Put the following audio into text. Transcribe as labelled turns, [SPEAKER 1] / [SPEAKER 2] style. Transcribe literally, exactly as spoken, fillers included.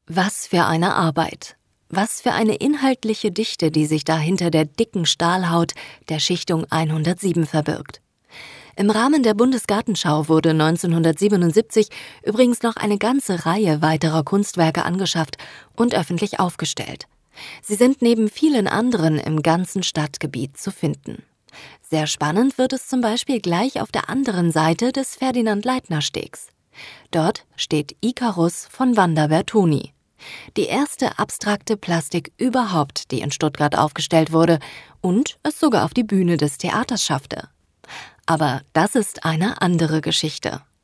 [SPEAKER 1] Was für eine Arbeit! Was für eine inhaltliche Dichte, die sich da hinter der dicken Stahlhaut der Schichtung hundertsieben verbirgt. Im Rahmen der Bundesgartenschau wurde neunzehnhundertsiebenundsiebzig übrigens noch eine ganze Reihe weiterer Kunstwerke angeschafft und öffentlich aufgestellt. Sie sind neben vielen anderen im ganzen Stadtgebiet zu finden. Sehr spannend wird es zum Beispiel gleich auf der anderen Seite des Ferdinand-Leitner-Stegs. Dort steht Ikarus von Wanda Bertoni. Die erste abstrakte Plastik überhaupt, die in Stuttgart aufgestellt wurde und es sogar auf die Bühne des Theaters schaffte. Aber das ist eine andere Geschichte.